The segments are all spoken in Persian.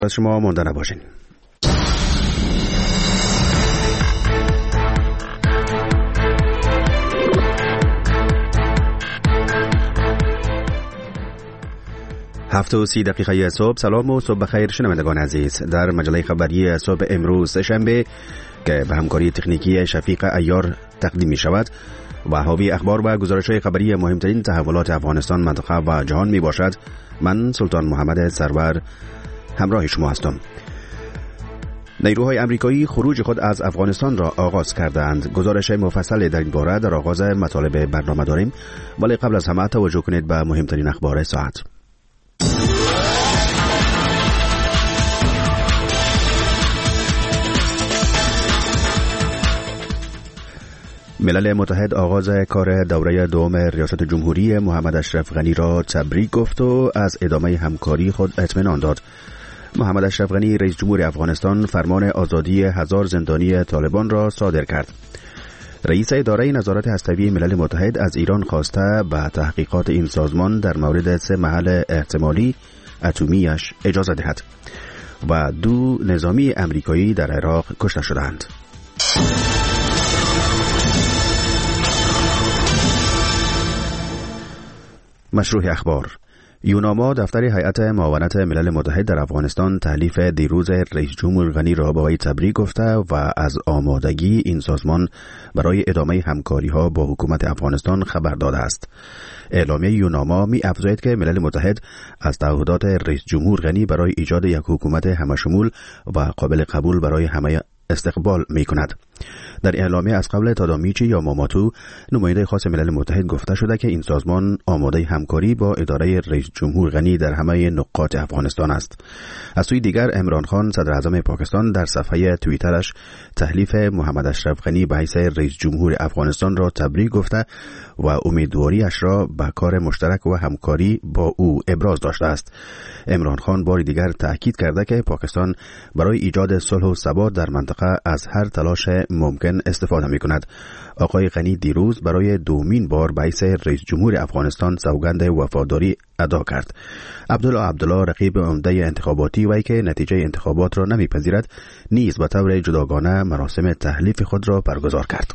از شما مانده نباشین. هفت و 30 دقیقه صبح. سلام و صبح بخیر شنوندگان عزیز. در مجله خبری صبح امروز شنبه که به همکاری تکنیکی شفیق عیار تقدیم می شود و حاوی اخبار و گزارش‌های خبری مهمترین تحولات افغانستان، منطقه و جهان می باشد. من سلطان محمد سرور همراه شما هستم. نیروهای امریکایی خروج خود از افغانستان را آغاز کردند. گزارش مفصل در این باره در آغاز مطالب برنامه داریم، ولی قبل از همه توجه کنید به مهمترین اخبار ساعت. ملل متحد آغاز کار دوره دوم ریاست جمهوری محمد اشرف غنی را تبریک گفت و از ادامه همکاری خود اطمینان داد. محمد اشرف غنی رئیس جمهور افغانستان فرمان آزادی 1000 زندانی طالبان را صادر کرد. رئیس اداره نظارت هسته‌ای ملل متحد از ایران خواسته به تحقیقات این سازمان در مورد 3 محل احتمالی اتمیش اجازه دهد و 2 نظامی امریکایی در عراق کشته شدند. مشروع اخبار. یوناما دفتر هیئت معاونت ملل متحد در افغانستان تحلیف دیروز رئیس جمهور غنی را به وی تبریک گفته و از آمادگی این سازمان برای ادامه همکاری‌ها با حکومت افغانستان خبر داده است. اعلامیه یوناما می افزاید که ملل متحد از تعهدات رئیس جمهور غنی برای ایجاد یک حکومت همشمول و قابل قبول برای همه استقبال می کند. در اعلامیه از قبل تادامیچی یا ماماتو، نماینده خاص ملل متحد، گفته شده که این سازمان آماده همکاری با اداره رئیس جمهور غنی در همه نقاط افغانستان است. از سوی دیگر عمران خان صدر اعظم پاکستان در صفحه توییترش تحلیف محمد اشرف غنی به حیث رئیس جمهور افغانستان را تبریک گفته و امیدواریش را به کار مشترک و همکاری با او ابراز داشته است. عمران خان بار دیگر تاکید کرده که پاکستان برای ایجاد صلح و ثبات در منطقه از هر تلاش ممکن استفاده می کند. آقای غنی دیروز برای دومین بار به حیث رئیس جمهور افغانستان سوگند وفاداری ادا کرد. عبدالله رقیب عمده انتخاباتی وی که نتیجه انتخابات را نمیپذیرد نیز به طور جداگانه مراسم تحلیف خود را برگزار کرد.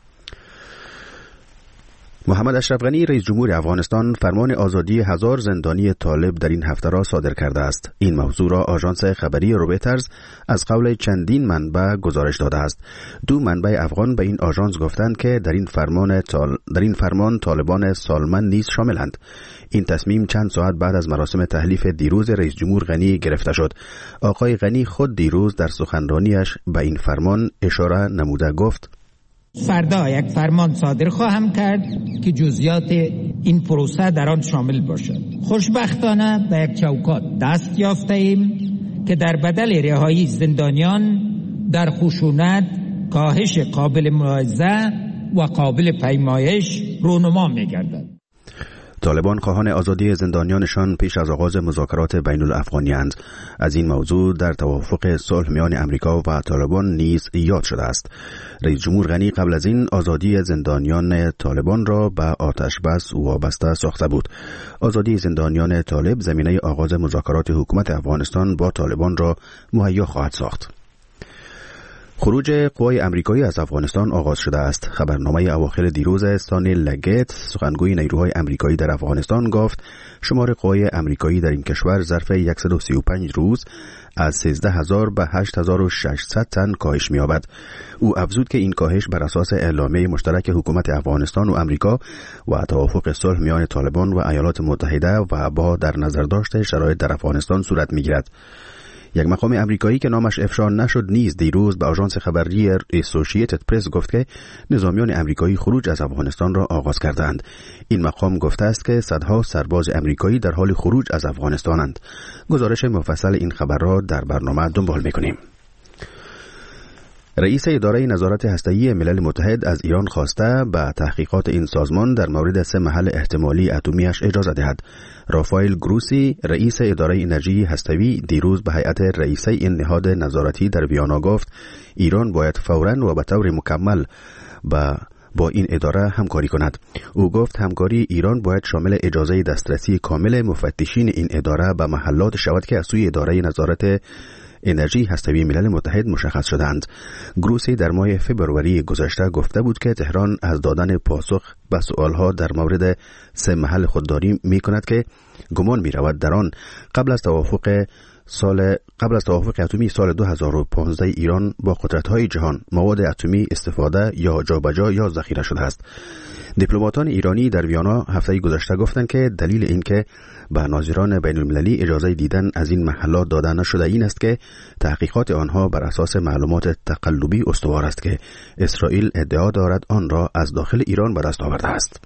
محمد اشرف غنی رئیس جمهور افغانستان فرمان آزادی 1000 زندانی طالب در این هفته را صادر کرده است. این موضوع را آژانس خبری رویترز از قول چندین منبع گزارش داده است. 2 منبع افغان به این آژانس گفتند که در این فرمان طالبان سالمند نیز شاملند. این تصمیم چند ساعت بعد از مراسم تحلیف دیروز رئیس جمهور غنی گرفته شد. آقای غنی خود دیروز در سخنرانیش به این فرمان اشاره نموده گفت: فردا یک فرمان صادر خواهم کرد که جزئیات این پروسه در آن شامل باشد. خوشبختانه به یک چوکات دست یافته ایم که در بدل رهایی زندانیان در خشونت کاهش قابل ملاحظه و قابل پیمایش رونما می‌گردد. طالبان خواهان آزادی زندانیانشان پیش از آغاز مذاکرات بین الافغانی‌اند. از این موضوع در توافق صلح میان امریکا و طالبان نیز یاد شده است. رئیس جمهور غنی قبل از این آزادی زندانیان طالبان را به آتش بس وابسته ساخته بود. آزادی زندانیان طالب زمینه آغاز مذاکرات حکومت افغانستان با طالبان را مهیا خواهد ساخت. خروج قوای امریکایی از افغانستان آغاز شده است. خبرنامه اواخر دیروز استانی لگت، سخنگوی نیروهای امریکایی در افغانستان، گفت شمار قوای امریکایی در این کشور ظرف 135 روز از 13000 به 8600 تن کاهش می‌یابد. او افزود که این کاهش بر اساس اعلامیه مشترک حکومت افغانستان و امریکا و توافق صلح میان طالبان و ایالات متحده و با در نظر داشت شرایط در افغانستان صورت می‌گیرد. یک مقام امریکایی که نامش افشا نشد نیز دیروز به آژانس خبری اسوسییتد پرس گفت که نظامیان امریکایی خروج از افغانستان را آغاز کردند. این مقام گفته است که صدها سرباز امریکایی در حال خروج از افغانستانند. گزارش مفصل این خبر را در برنامه دنبال می‌کنیم. رئیس اداره نظارت هسته‌ای ملل متحد از ایران خواسته به تحقیقات این سازمان در مورد 3 محل احتمالی اتمیش اجازه دهد. رافائل گروسی، رئیس اداره انرژی هسته‌ای، دیروز به هیئت رئیسه این نهاد نظارتی در ویانا گفت ایران باید فوراً و به طور مکمل به با این اداره همکاری کند. او گفت همکاری ایران باید شامل اجازه دسترسی کامل مفتشین این اداره به محلات شود که از سوی اداره نظارت انرژی هسته‌ای ملل متحد مشخص شدند. گروسی در ماه فوریه گذشته گفته بود که تهران از دادن پاسخ به سؤالها در مورد 3 محل خودداری می کند که گمان می رود در آن قبل از توافق اتمی سال 2015 ایران با قدرت‌های جهان مواد اتمی استفاده یا جابجا یا ذخیره شده است. دیپلماتان ایرانی در ویانا هفته گذشته گفتند که دلیل این که به ناظران بین المللی اجازه دیدن از این محلات داده نشده این است که تحقیقات آنها بر اساس معلومات تقلبی استوار است که اسرائیل ادعا دارد آن را از داخل ایران به دست آورده است.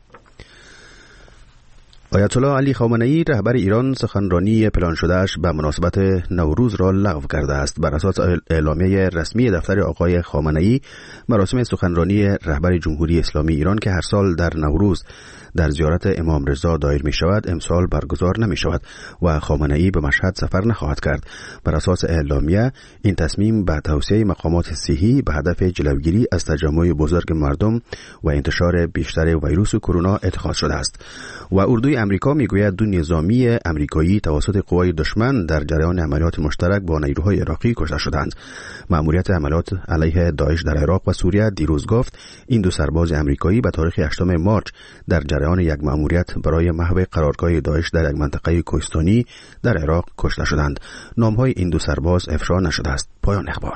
آیت الله علی خامنه‌ای رهبر ایران سخنرانی پلان شدهش به مناسبت نوروز را لغو کرده است. بر اساس اعلامیه رسمی دفتر آقای خامنه‌ای، مراسم سخنرانی رهبر جمهوری اسلامی ایران که هر سال در نوروز در زیارت امام رضا دایر می شود امسال برگزار نمی شود و خامنه‌ای به مشهد سفر نخواهد کرد. بر اساس اعلامیه این تصمیم به توسعه مقامات صحی به هدف جلوگیری از تجمع بزرگ مردم و انتشار بیشتر ویروس کرونا اتخاذ شده است. و اردوی امریکا میگوید 2 نظامی امریکایی توسط قوای دشمن در جریان عملیات مشترک با نیروهای عراقی کشته شدند. مأموریت عملیات علیه داعش در عراق و سوریه دیروز گفت این 2 سرباز امریکایی به تاریخ 8 مارس در جریان یک مأموریت برای محو قرارگاه داعش در یک منطقه کوهستانی در عراق کشته شدند. نام‌های این 2 سرباز افشا نشده است. پایان اخبار.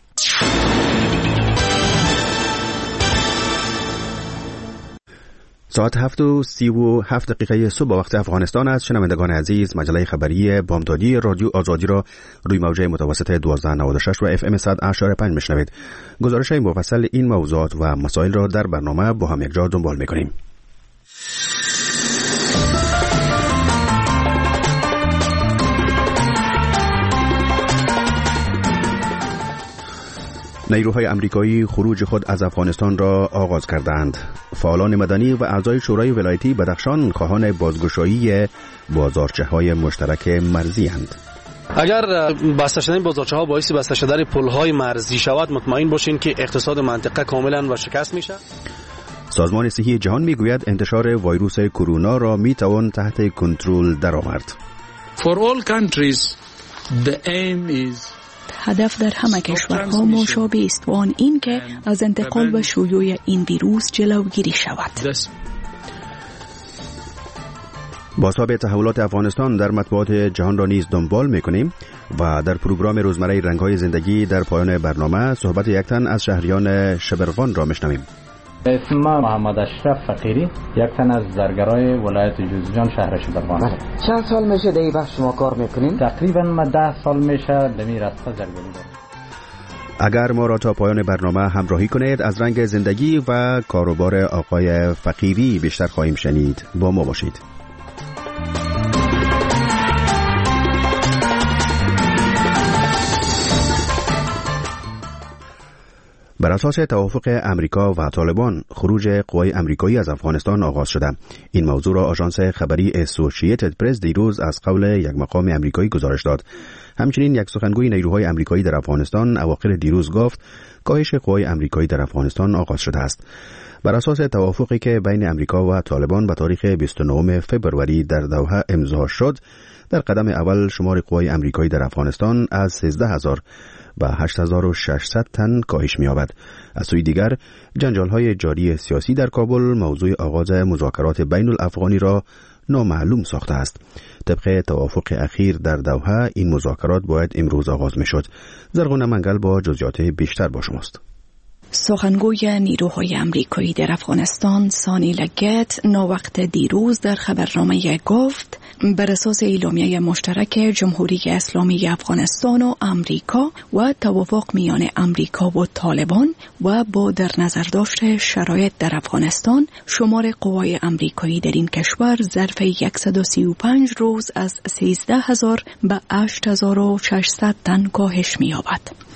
ساعت 7:37 صبح وقت افغانستان است. شنوندگان عزیز، مجله خبری بامدادی رادیو آزادی را روی موج متوسط 1296 و اف ام 100.5 میشنوید. گزارش مفصل این موضوعات و مسائل را در برنامه با هم یکجا دنبال میکنیم. نیروهای امریکایی خروج خود از افغانستان را آغاز کردند. فعالان مدنی و اعضای شورای ولایتی بدخشان خواهان بازگشایی بازارچه‌های مشترک مرزی‌اند. اگر بسته شدن بازارچه‌ها باعث بسته شدن پل‌های مرزی شود، مطمئن باشین که اقتصاد منطقه کاملا شکست میشه. سازمان صحی جهان میگوید انتشار ویروس کرونا را میتوان تحت کنترل درآورد. For all countries the aim is هدف در همه کشورها مشابه است و آن این که از انتقال و شیوع این ویروس جلوگیری شود. بازتاب تحولات افغانستان در مطبوعات جهان را نیز دنبال میکنیم و در پروگرام روزمره رنگ‌های زندگی در پایان برنامه صحبت یک تن از شهریان شبرغان را میشنویم. اسم محمد اشرف فقیری، یک تن از زرگرای ولایت جوزجان شهر شبرغان. چند سال میشه در این بخش شما کار میکنین؟ تقریبا ما 10 سال میشه در این راسته زرگری دارم. اگر ما را تا پایان برنامه همراهی کنید از رنگ زندگی و کاروبار آقای فقیری بیشتر خواهیم شنید. با ما باشید. بر اساس توافق امریکا و طالبان خروج قوای امریکایی از افغانستان آغاز شده. این موضوع را آژانس خبری اسوسییتد پرس دیروز از قول یک مقام امریکایی گزارش داد. همچنین یک سخنگوی نیروهای امریکایی در افغانستان اواخر دیروز گفت کاهش قوای امریکایی در افغانستان آغاز شده است. بر اساس توافقی که بین امریکا و طالبان به تاریخ 29 فوریه در دوحه امضا شد، در قدم اول شمار قوای امریکایی در افغانستان از 13000 به 8600 تن کاهش می‌یابد. از سوی دیگر جنجال‌های جاری سیاسی در کابل موضوع آغاز مذاکرات بین الافغانی را نامعلوم ساخته است. طبق توافق اخیر در دوحه این مذاکرات باید امروز آغاز می‌شد. زرغون منگل با جزئیات بیشتر با شماست. سخنگوی نیروهای امریکایی در افغانستان سانی لگت ناوقت دیروز در خبرنامه گفت بر اساس اعلامیه مشترک جمهوری اسلامی افغانستان و امریکا و توافق میان امریکا و طالبان و با در نظر داشت شرایط در افغانستان، شمار قوای امریکایی در این کشور ظرف 135 روز از 13000 به 8600 تن کاهش می‌یابد.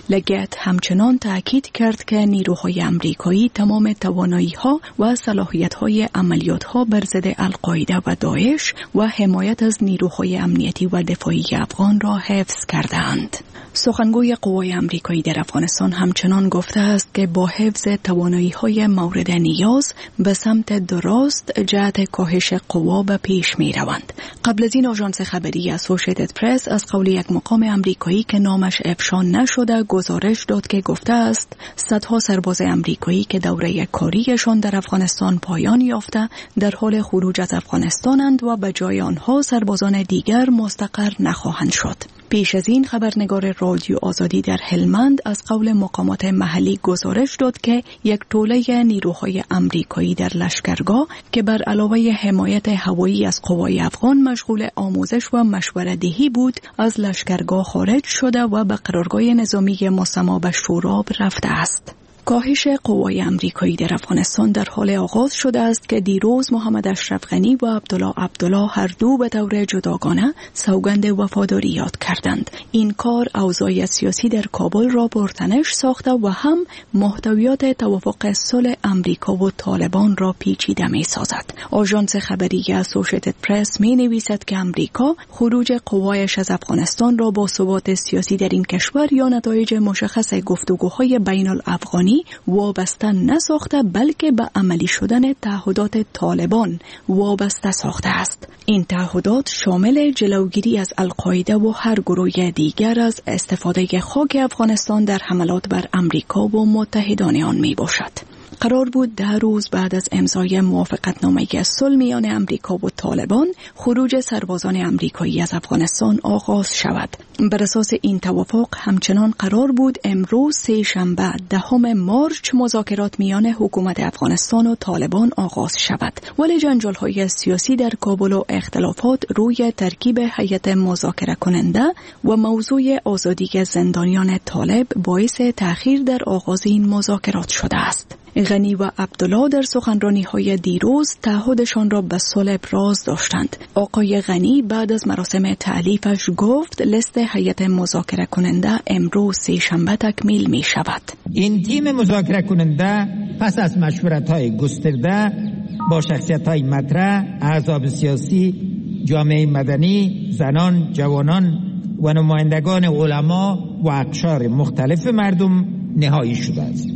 لگت همچنان تأکید کرد که نیروهای امریکایی تمام توانایی‌ها و صلاحیت‌های عملیات‌ها بر ضد القاعده و داعش و حمایت از نیروهای امنیتی و دفاعی افغان را حفظ کردند. سخنگوی قوای امریکایی در افغانستان همچنان گفته است که با حفظ توانایی‌های مورد نیاز به سمت درست جهت کاهش قوا به پیش می‌روند. قبل از این آژانس خبری اسوسییتد پرس از قول یک مقام امریکایی که نامش افشا نشده گزارش داد که گفته است صدها سرباز امریکایی که دوره کاریشان در افغانستان پایان یافته در حال خروج از افغانستانند و به جای آنها سربازان دیگر مستقر نخواهند شد. پیش از این خبرنگار رادیو آزادی در هلمند از قول مقامات محلی گزارش داد که یک توله نیروهای امریکایی در لشکرگاه که بر علاوه حمایت هوایی از قوای افغان مشغول آموزش و مشوره‌دهی بود از لشکرگاه خارج شده و به قرارگاه نظامی مسما به شوراب رفته است. کاهش قوای امریکایی در افغانستان در حال آغاز شده است که دیروز محمد اشرف غنی و عبدالله هر دو به طور جداگانه سوگند وفاداری یاد کردند. این کار اوضاع سیاسی در کابل را پرتنش ساخته و هم محتویات توافق صلح امریکا و طالبان را پیچیده می سازد. آژانس خبری اسوسییتد پرس می نویسد که امریکا خروج قوایش از افغانستان را با ثبات سیاسی در این کشور یا نتایج مشخص گفتگوهای بین الافغانی وابسته نساخته بلکه به عملی شدن تعهدات طالبان وابسته ساخته است. این تعهدات شامل جلوگیری از القاعده و هر گروه دیگر از استفاده خاک افغانستان در حملات بر امریکا و متحدان آن می باشد. قرار بود 10 روز بعد از امضای موافقتنامه صلح میان امریکا و طالبان خروج سربازان امریکایی از افغانستان آغاز شود. بر اساس این توافق همچنان قرار بود امروز سه‌شنبه 10 مارس مذاکرات میان حکومت افغانستان و طالبان آغاز شود. ولی جنجال‌های سیاسی در کابل و اختلافات روی ترکیب هیئت مذاکره کننده و موضوع آزادی زندانیان طالب باعث تأخیر در آغاز این مذاکرات شده است. غنی و عبدالله در سخنرانی‌های دیروز تعهدشان را به صلح ابراز داشتند. آقای غنی بعد از مراسم تألیفش گفت لیست هیئت مذاکره کننده امروز سه‌شنبه تکمیل می شود. این تیم مذاکره کننده پس از مشورت‌های گسترده با شخصیت‌های مطرح، احزاب سیاسی، جامعه مدنی، زنان، جوانان و نمایندگان علما و اقشار مختلف مردم نهایی شده است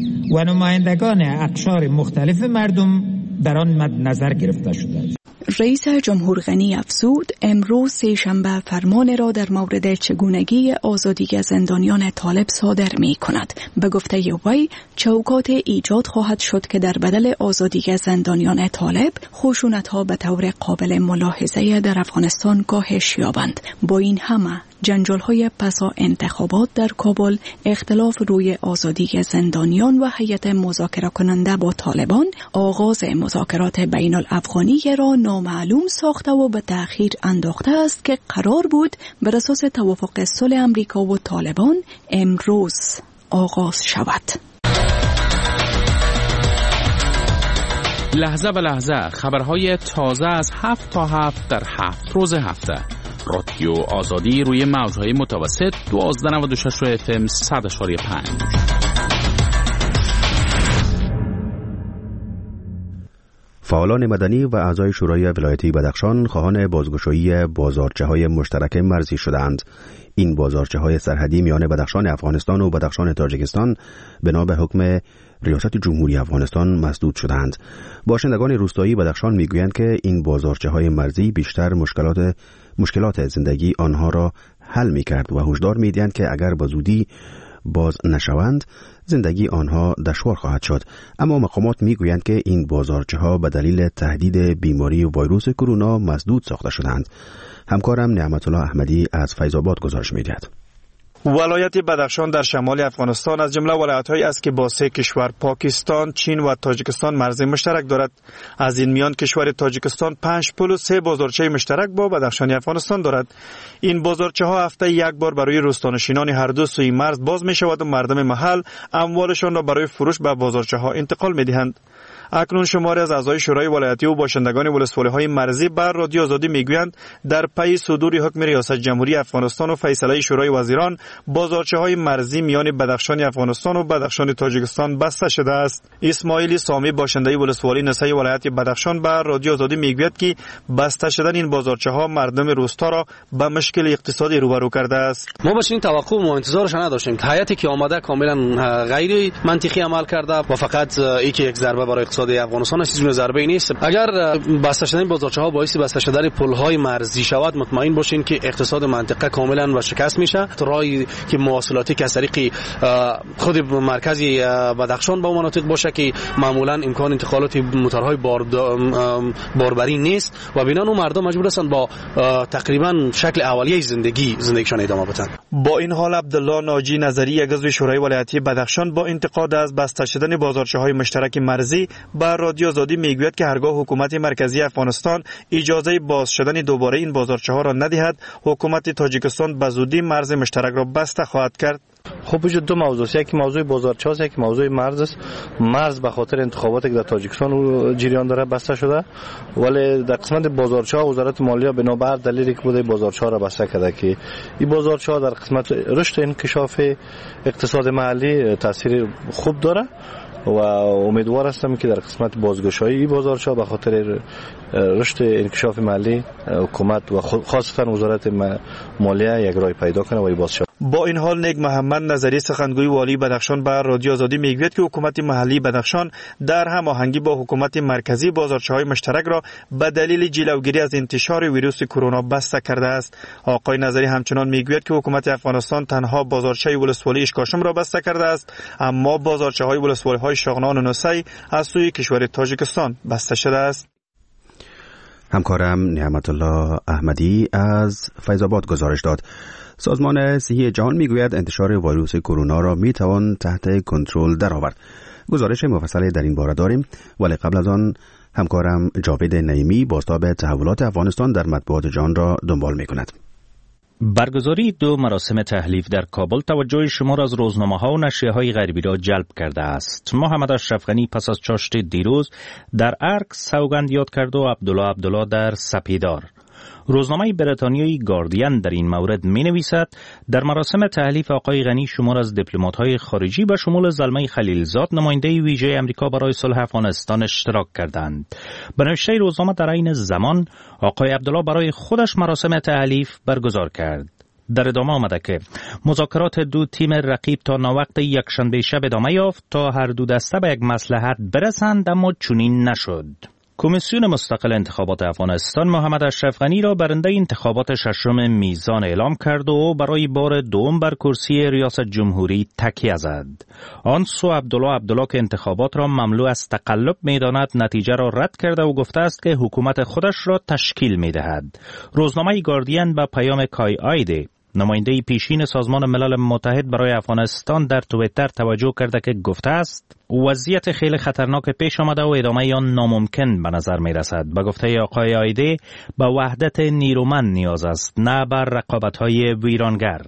و نمایندگان اقشار مختلف مردم در آن مد نظر گرفته شده است. رئیس جمهور غنی افزود امروز سه‌شنبه فرمان را در مورد چگونگی آزادی زندانیان طالب صادر می کند. به گفته وی چوکات ایجاد خواهد شد که در بدل آزادی زندانیان طالب خشونت‌ها به طور قابل ملاحظه در افغانستان کاهش یابند. با این همه جنجال‌های پسا انتخابات در کابل، اختلاف روی آزادی زندانیان و هیئت مذاکره کننده با طالبان آغاز مذاکرات بین الافغانی را نامعلوم ساخته و به تأخیر انداخته است که قرار بود بر اساس توافق صلح امریکا و طالبان امروز آغاز شود. لحظه به لحظه خبرهای تازه از 7 تا 7 در 7 روز هفته. رادیو آزادی روی موجهای متوسط 1296 FM 100.5. فعالان مدنی و اعضای شورای ولایتی بدخشان خواهان بازگشایی بازارچه‌های مشترک مرزی شدند. این بازارچه‌های سرحدی میان بدخشان افغانستان و بدخشان تاجیکستان بنا به حکم ریاست جمهوری افغانستان مسدود شدند. باشندگان روستایی بدخشان میگویند که این بازارچه‌های مرزی بیشتر مشکلات زندگی آنها را حل می‌کرد و هشدار می‌دهند که اگر به زودی باز نشوند زندگی آنها دشوار خواهد شد. اما مقامات میگویند که این بازارچه‌ها به دلیل تهدید بیماری ویروس کرونا مسدود ساخته شدند. همکارم نعمت الله احمدی از فیض آباد گزارش می‌دهد. ولایت بدخشان در شمال افغانستان از جمله ولایت‌هایی است که با 3 کشور پاکستان، چین و تاجیکستان مرز مشترک دارد. از این میان کشور تاجیکستان 5 پل و 3 بازارچه مشترک با بدخشان افغانستان دارد. این بازارچه‌ها هفته یک بار برای روستانشینان هر دو سوی مرز باز می‌شود و مردم محل اموالشان را برای فروش به بازارچه‌ها انتقال می‌دهند. اکنون شماری از اعضای شورای ولایتی و باشندگان ولسوالی‌های مرزی بر رادیو آزادی میگویند در پی صدور حکم ریاست جمهوری افغانستان و فیصله شورای وزیران بازارچه‌های مرزی میان بدخشان افغانستان و بدخشان تاجیکستان بسته شده است. اسماعیل سامی باشنده ولسوالی نسای ولایت بدخشان بر رادیو آزادی میگوید که بسته شدن این بازارچه‌ها مردم روستا را به مشکل اقتصادی روبرو کرده است. ما بچین توقع و انتظارش نداشتیم. هیئتی که آمده کاملا غیر منطقی عمل کرده و فقط یک ضربه برای اقتصاد افغانستان است، چیزی ضربه نیست. اگر بسته شدن بازارچه‌ها باعث بسته شدن پل‌های مرزی شود، مطمئن باشین که اقتصاد منطقه کاملا و شکست میشه. راهی که مواصلاتی که از طریق خود مرکز بدخشان با مناطق باشه که معمولا امکان انتقالات موتورهای باربری نیست و بنابراین مردم مجبور هستند با تقریبا شکل اولیه زندگیشان ادامه بدن. با این حال عبدالله ناجی نظری یک عضو شورای ولایتی بدخشان با انتقاد از بسته شدن بازارچه‌های مشترک مرزی بر رادیو آزادی میگوید که هرگاه حکومت مرکزی افغانستان اجازه باز شدن دوباره این بازارچه‌ها را ندهد، حکومت تاجیکستان به زودی مرز مشترک را بسته خواهد کرد. خب وجود دو موضوع است، یک موضوع بازارچه است، یک موضوع مرز است. مرز به خاطر انتخاباتی که در تاجیکستان جریان داره بسته شده، ولی در قسمت بازارچه ها وزارت مالیه بنابر دلیلی که بوده بازارچه ها را بسته کرده که این بازارچه ها در قسمت رشد انکشاف اقتصاد محلی تاثیر خوب داره و امیدوار هستم که در قسمت بازگشایی بازارچه‌ها به خاطر رشد انکشاف محلی حکومت و خاصتا وزارت مالیه یک راه پیدا کنه و باز شود. با این حال نیک محمد نظری سخنگوی والی بدخشان بر رادیو آزادی میگوید که حکومت محلی بدخشان در هماهنگی با حکومت مرکزی بازارچه‌های مشترک را به دلیل جلوگیری از انتشار ویروس کرونا بسته کرده است. آقای نظری همچنان میگوید که حکومت افغانستان تنها بازارچه ولسوالی اشکاشم را بسته کرده است، اما بازارچه‌های ولسوالی‌های شغنان و نوسی از سوی کشور تاجیکستان بسته شده است. همکارم نعمت الله احمدی از فیض آباد گزارش داد. سازمان صحی جهان میگوید انتشار ویروس کرونا را میتوان تحت کنترل درآورد. گزارش مفصلی در این باره داریم، ولی قبل از آن همکارم جاوید نعیمی بازتاب تحولات افغانستان در مطبوعات جهان را دنبال میکند. برگزاری دو مراسم تحلیف در کابل توجه شمار از روزنامه‌ها و نشریه‌های غربی را جلب کرده است. محمد اشرف غنی پس از چاشت دیروز در ارگ سوگند یاد کرد و عبدالله در سپیدار. روزنامه بریتانیایی گاردین در این مورد می‌نویسد در مراسم تحلیف آقای غنی شمار از دیپلمات‌های خارجی به شمول زلمه خلیلزاد نماینده ویژه امریکا برای صلح افغانستان اشتراک کردند. به نوشته روزنامه در این زمان آقای عبدالله برای خودش مراسم تحلیف برگزار کرد. در ادامه آمده که مذاکرات دو تیم رقیب تا ناوقت یکشنبه شب ادامه یافت تا هر دو دسته به یک مصلحت برسند، اما چنین نشد. کمیسیون مستقل انتخابات افغانستان محمد اشرف غنی را برنده انتخابات ششم میزان اعلام کرد و برای بار دوم بر کرسی ریاست جمهوری تکیه زد. آن سو عبدالله که انتخابات را مملو از تقلب می‌داند نتیجه را رد کرده و گفته است که حکومت خودش را تشکیل می‌دهد. روزنامه گاردین به پیام کای آیده نماینده پیشین سازمان ملل متحد برای افغانستان در توییتر توجه کرده که گفته است وضعیت خیلی خطرناک پیش آمده و ادامه آن ناممکن به نظر می رسد. به گفته آقای آیده به وحدت نیرومند نیاز است، نه بر رقابت‌های ویرانگر.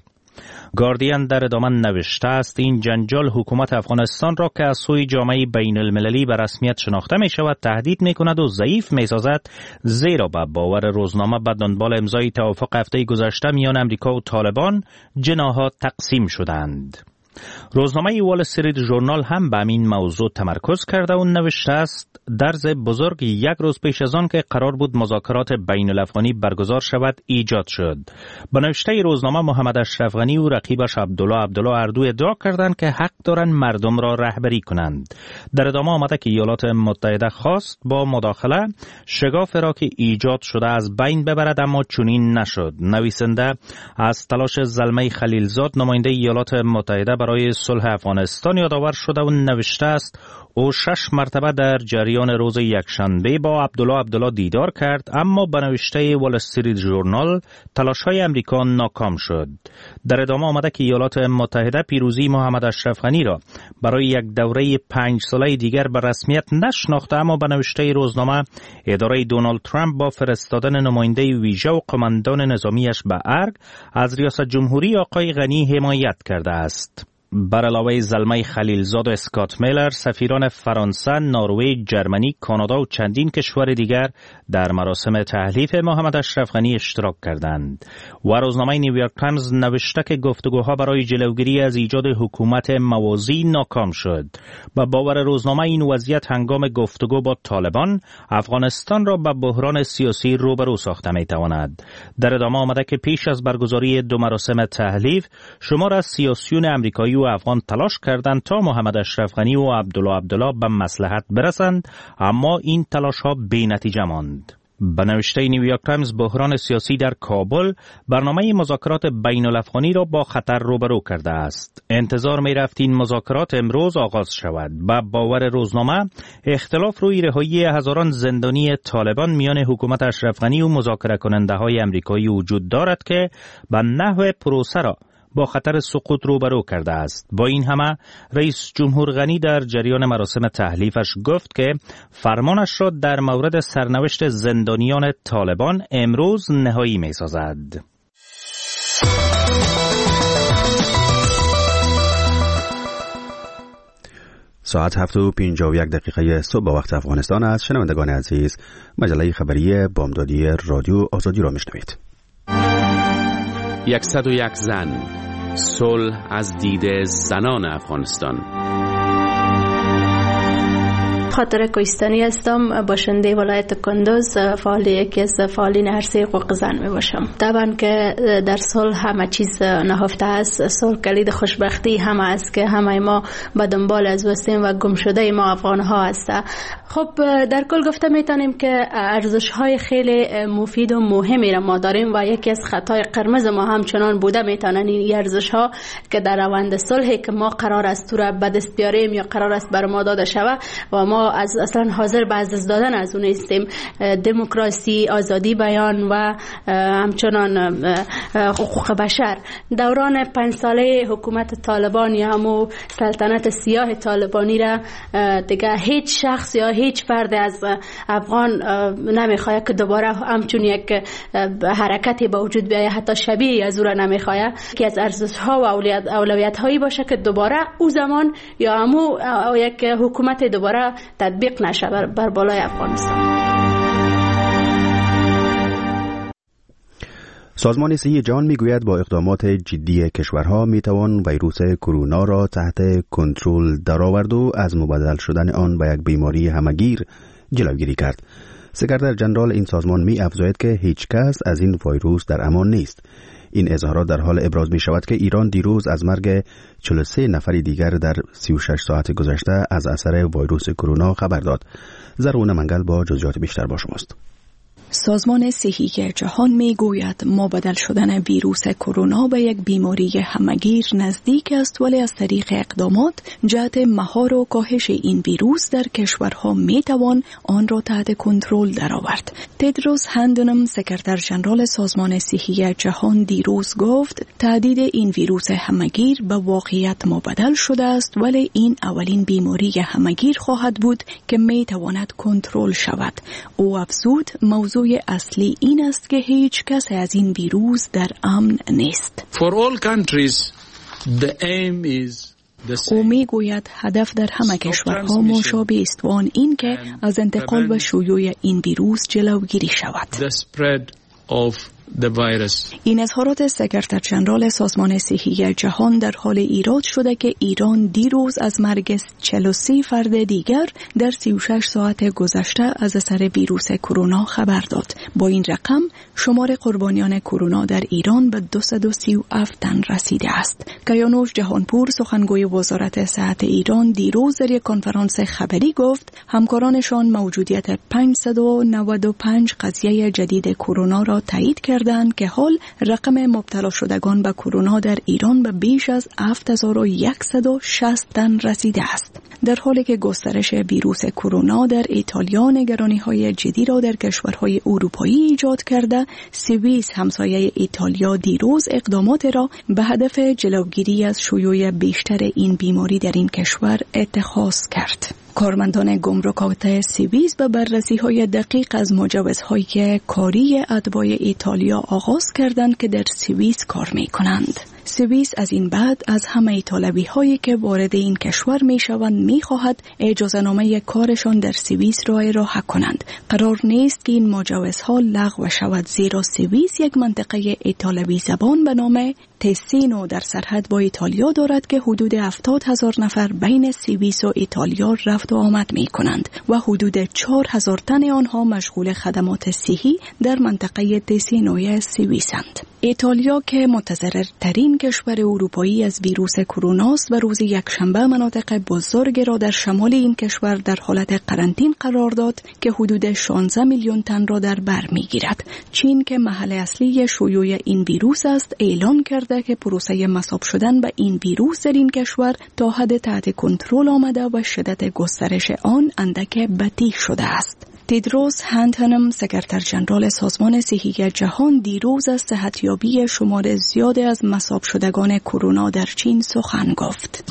گاردین در ادامه نوشته است این جنجال حکومت افغانستان را که از سوی جامعه بین المللی به رسمیت شناخته می شود تهدید می کند و ضعیف می سازد، زیرا به باور روزنامه به دنبال امضای توافق هفته گذشته میان امریکا و طالبان جناح‌ها تقسیم شدند. روزنامه وال استریت ژورنال هم به همین موضوع تمرکز کرده و نوشته است درز بزرگ یک روز پیش از آن که قرار بود مذاکرات بین الافغانی برگزار شود ایجاد شد. به نوشته روزنامه محمد اشرف غنی و رقیبش عبدالله هر دو ادعا کردند که حق دارند مردم را رهبری کنند. در ادامه آمده که ایالات متحده خواست با مداخله شگاف را که ایجاد شده از بین ببرد، اما چنین نشد. نویسنده از تلاش زلمه خلیلزاد نماینده ایالات متحده برای صلح افغانستان یادآور شده و نوشته است او 6 مرتبه در جریان روز یکشنبه با عبدالله دیدار کرد، اما به نوشته وال استریت ژورنال تلاش‌های امریکا ناکام شد. در ادامه آمده که ایالات متحده پیروزی محمد اشرف غنی را برای یک دوره 5 ساله دیگر به رسمیت نشناخته، اما به نوشته روزنامه اداره دونالد ترامپ با فرستادن نماینده ویژه و قماندان نظامیش به ارگ از ریاست جمهوری آقای غنی حمایت کرده است. بر علاوه زلمه خلیلزاد و اسکات میلر، سفیران فرانسه، نروژ، جرمنی، کانادا و چندین کشور دیگر در مراسم تحلیف محمد اشرف غنی اشتراک کردند. و روزنامه نیویورک تایمز نوشته که گفتگوها برای جلوگیری از ایجاد حکومت موازی ناکام شد. با باور روزنامه این وضعیت هنگام گفتگو با طالبان افغانستان را به بحران سیاسی روبرو ساخته می‌تواند. در ادامه آمده که پیش از برگزاری دو مراسم تحلیف شمار از سیاسیون امریکایی و افغان تلاش کردند تا محمد اشرف غنی و عبدالله به مصلحت برسند، اما این تلاش‌ها بی‌نتیجه ماند. به نوشته نیویورک تایمز بحران سیاسی در کابل برنامه مذاکرات بین الافغانی را با خطر روبرو کرده است. انتظار می رفت این مذاکرات امروز آغاز شود. به باور روزنامه اختلاف روی رهایی هزاران زندانی طالبان میان حکومت اشرف غنی و مذاکره کننده های امریکایی وجود دارد که به نحو پروسه را با خطر سقوط روبرو کرده است. با این همه رئیس جمهور غنی در جریان مراسم تحلیفش گفت که فرمانش را در مورد سرنوشت زندانیان طالبان امروز نهایی می سازد. ساعت 7:51 صبح با وقت افغانستان است. شنوندگان عزیز، مجله خبری بامدادی رادیو آزادی را میشنوید. 101 زن، صلح از دید زنان افغانستان. خاطر کوهستانی هستم، باشنده ولایت کندوز، یکی از فعالین عرصه حقوق زن می باشم. طبعا که در صلح همه چیز نهفته است. صلح کلید خوشبختی همه است که همه ما به دنبال از وسیم و گم شده ما افغان ها است. خب در کل گفته میتونیم که ارزش های خیلی مفید و مهمی را ما داریم و یکی از خطای قرمز ما همچنان بوده میتونن این ارزش ها که در روند صلحی که ما قرار است تو را به دست بیاریم یا قرار است بر ما داده شود و ما از اصلا حاضر به از دادن از اون هستیم. دموکراسی، آزادی بیان و همچنان حقوق بشر. دوران 5 ساله حکومت طالبان یا همو سلطنت سیاه طالبانی را دیگه هیچ شخص یا هیچ فرد از افغان نمیخواد که دوباره همچون یک حرکتی با وجود بیایه، حتی شبیه از او را نمیخواد که از ارزش‌ها و اولویت هایی باشه که دوباره او زمان یا همو یک حکومت دوباره تطبیق نشه بر بالای افغانستان. سازمان صحی جهان میگوید با اقدامات جدی کشورها میتوان ویروس کرونا را تحت کنترل درآورد و از مبدل شدن آن به یک بیماری همگیر جلوگیری کرد. سکرتر جنرال این سازمان می‌افزاید که هیچ کس از این ویروس در امان نیست. این اظهارات در حال ابراز می شود که ایران دیروز از مرگ 43 نفر دیگر در 36 ساعت گذشته از اثر ویروس کرونا خبر داد. زرغونه منگل با جزئیات بیشتر با شماست. سازمان صحی جهان می گوید مبدل شدن ویروس کرونا به یک بیماری همگیر نزدیک است، ولی از طریق اقدامات جهت مهار و کاهش این ویروس در کشورها می توان آن را تحت کنترل درآورد. تدروس هندنم، سکرتر ژنرال سازمان صحی جهان، دیروز گفت تهدید این ویروس همگیر به واقعیت مبدل شده است، ولی این اولین بیماری همگیر خواهد بود که می تواند کنترل شود. او افزود موضوع اصلی این است که هیچ کس از این ویروس در امن نیست. او می گوید هدف در همه کشورها مشابه است و آن این که از انتقال و شیوع این ویروس جلوگیری شود. این اظهارات سکرتر جنرال سازمان صحی جهان در حال ایراد شده که ایران دیروز از مرگ 43 فرد دیگر در 36 ساعت گذشته از اثر ویروس کرونا خبر داد. با این رقم شمار قربانیان کرونا در ایران به 237 تن رسیده است. کیانوش جهانپور، سخنگوی وزارت صحت ایران، دیروز در یک کنفرانس خبری گفت همکارانشان موجودیت 595 قضیه جدید کرونا را تایید کردند که حال رقم مبتلا شدگان به کرونا در ایران به بیش از 7160 تن رسیده است. در حالی که گسترش ویروس کرونا در ایتالیا نگرانی‌های جدی را در کشورهای اروپایی ایجاد کرده، سوئیس همسایه ایتالیا دیروز اقدامات را به هدف جلوگیری از شیوع بیشتر این بیماری در این کشور اتخاذ کرد. کارمندان گمرکات سوئیس به بررسی‌های دقیق از مجوزهای کاری اتباع ایتالیا آغاز کردند که در سوئیس کار می‌کنند. سوئیس از این بعد از همه طالبی هایی که وارد این کشور می شوند می خواهد اجازه‌نامه کارشان در سوئیس را ارائه کنند. قرار نیست که این مجوزها لغو شود، زیرا سوئیس یک منطقه ایتالوی زبان به نام تسینو در سرحد با ایتالیا دارد که حدود 70,000 نفر بین سوئیس و ایتالیا رفت و آمد می کنند و حدود 4,000 تن آنها مشغول خدمات صحی در منطقه تسینوی سوئیسند. ایتالیا که متضررترین کشور اروپایی از ویروس کرونا است و روز یکشنبه مناطق بزرگ را در شمال این کشور در حالت قرنطینه قرار داد که حدود 16 میلیون تن را در بر میگیرد. چین که محل اصلی شیوع این ویروس است اعلان کرده که پروسه مصاب شدن به این ویروس در این کشور تا حد تحت کنترل آمده و شدت گسترش آن اندک بطیء شده است. تدروس هانتنم سکرتر جنرال سازمان صحی جهان دیروز از صحتیابی شمار زیاد از مصاب شدگان کرونا در چین سخن گفت.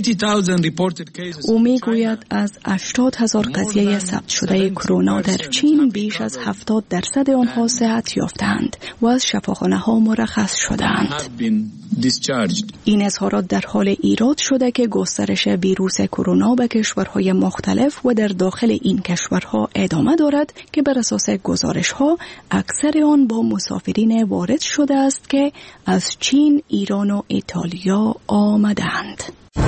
او میگوید از 80,000 قضیه ثبت شده کرونا در چین بیش از 70% آنها صحت یافتند و از شفاخانه‌ها مرخص شدند. این اظهارات در حال ایراد شده که گسترش ویروس کرونا به کشورهای مختلف و در داخل این کشورها ادامه دارد که بر اساس گزارش‌ها اکثر آن با مسافرین وارد شده است که از چین، ایران و ایتالیا آمدند.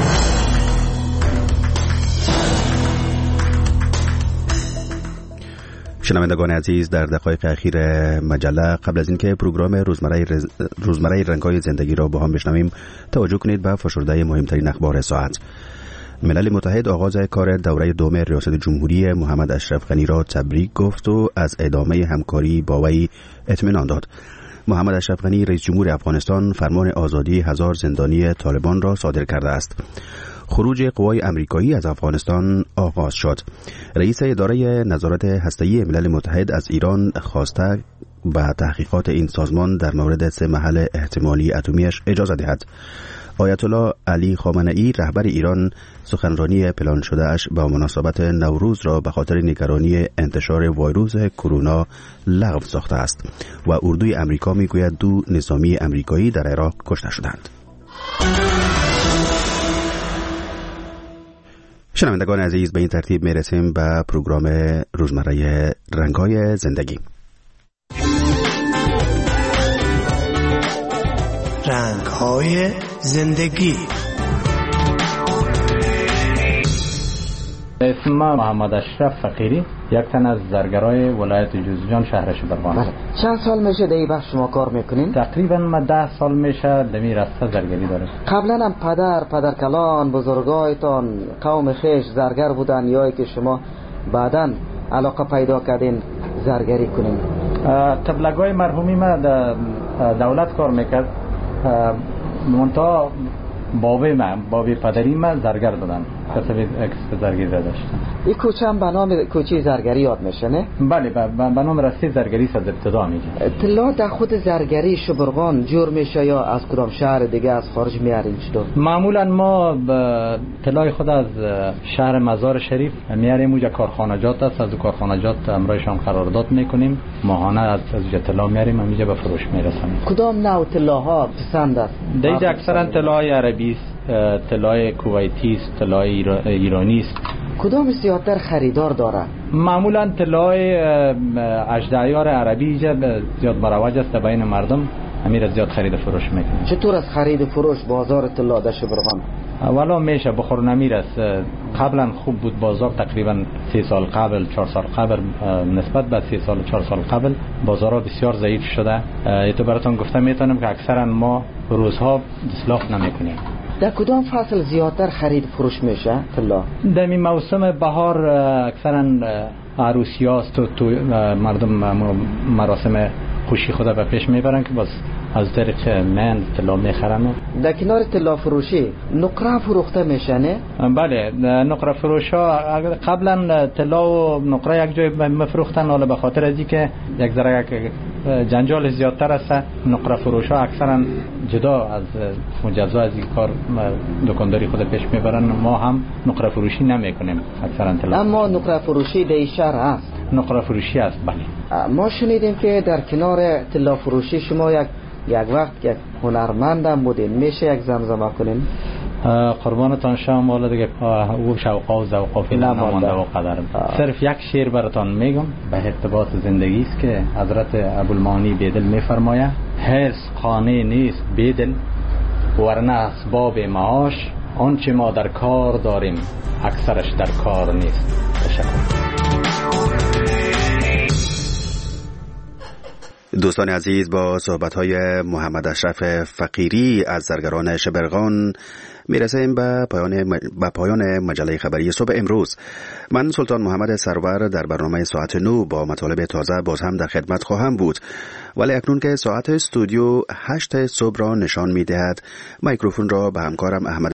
شنوندگان عزیز، در دقایق اخیر مجله قبل از اینکه پروگرام روزمره رنگ‌های زندگی را با هم بشنویم، توجه کنید به فشرده مهمترین اخبار ساعت. ملل متحد آغاز کار دوره دوم ریاست جمهوری محمد اشرف غنی را تبریک گفت و از ادامه همکاری با وی اطمینان داد. محمد اشرف غنی رئیس جمهور افغانستان فرمان آزادی 1000 زندانی طالبان را صادر کرده است. خروج قوای امریکایی از افغانستان آغاز شد. رئیس اداره نظارت هسته‌ای ملل متحد از ایران خواسته به تحقیقات این سازمان در مورد 3 محل احتمالی اتمیش اجازه دهد. آیت الله علی خامنه‌ای رهبر ایران سخنرانی پلان شده اش با مناسبت نوروز را به خاطر نگرانی انتشار ویروس کرونا لغو ساخته است و اردوی امریکا میگوید 2 نظامی امریکایی در عراق کشته شدند. شنوندگان عزیز، به این ترتیب میرسیم به پروگرام روزمره رنگ‌های زندگی. رنگ‌های زندگی. اسم محمد اشرف فقیری، یک تن از زرگرای ولایت جوزجان شهر شبرغان است. چند سال میشه در این بخش شما کار میکنین؟ تقریبا ما 10 سال میشه در این راسته زرگری داریم. قبلا هم پدر کلان بزرگایتان قوم خیش زرگر بودن یا که شما بعداً علاقه پیدا کردین زرگری کنین؟ قبلگای مرحومی ما دولت کار میکرد، منتها بابی پدری من زرگر دادن، کسب اکسپ زرگری داشتن. این کوچه هم به نام کوچه زرگری یاد میشه نه؟ بله، به نام راستی زرگری از ابتدا میگه. اطلاع در خود زرگری شبرغان جور میشه یا از کدام شهر دیگه از خارج میارین چطور؟ معمولا ما اطلاع خود از شهر مزار شریف میاریم، اونجا کارخانجات است، از کارخانجات امرایشان قرارداد میکنیم، ماهانه از اطلاع میاریم، همینجا به فروش میرسونیم. کدام نوع اطلاعات پسند است؟ دیگه اکثرا اطلاع عربی است، اطلاع کویتی است، اطلاع ایرانی است. کدام زیادتر خریدار داره؟ معمولا اطلاع اجدعیار عربی زیاد مروج است بین مردم، امیر زیاد خرید فروش میکنه. چطور از خرید فروش بازار اطلاع در شبرغان؟ اولا میشه بخور نمیر است. قبلا خوب بود بازار، تقریبا 3 سال قبل 4 سال قبل نسبت به 3 سال 4 سال قبل بازارها بسیار ضعیف شده. تو براتون گفتم میتونم که اکثرا ما روزها اصلاح نمیکنیم. در کدام فصل زیادتر خرید فروش میشه طلا؟ در این موسم بهار اکثرا عروسی هاست و مردم مراسم خوشی خود به پیش میبرن که باز از طریق من طلا میخرن. در کنار طلا فروشی نقره فروخته میشه نه؟ بله، نقره فروش ها قبلا طلا و نقره یک جای میفروختن، حالا به خاطر از اینکه یک ذره جنجال زیادتر است، نقره فروش ها اکثرا جدا از مجزا از این کار دکانداری خود پیش میبرن. ما هم نقره فروشی نمیکنیم اکثرا طلا. اما نقره فروشی در شهر هست؟ نقره فروشی است، بله. ما شنیدیم که در کنار طلا فروشی شما یک یک وقت که هنرمندم بودین، میشه یک زمزمه کنین؟ قربانتان شام، والا دیگه او شوقا و ذوقا فعلا نمانده و قدر. صرف یک شعر براتان میگم به ارتباط زندگی است که حضرت ابوالمعانی بیدل میفرماید: حرص قانع نیست بیدل، ورنه اسباب معاش آنچه ما در کار داریم اکثرش در کار نیست. تشکر. دوستان عزیز، با صحبت‌های محمد اشرف فقیری از زرگران شبرغان میرسیم به پایان مجله خبری صبح امروز. من سلطان محمد سرور در برنامه ساعت 9 با مطالب تازه باز هم در خدمت خواهم بود، ولی اکنون که ساعت استودیو 8 صبح را نشان می‌دهد، میکروفون را به همکارم احمد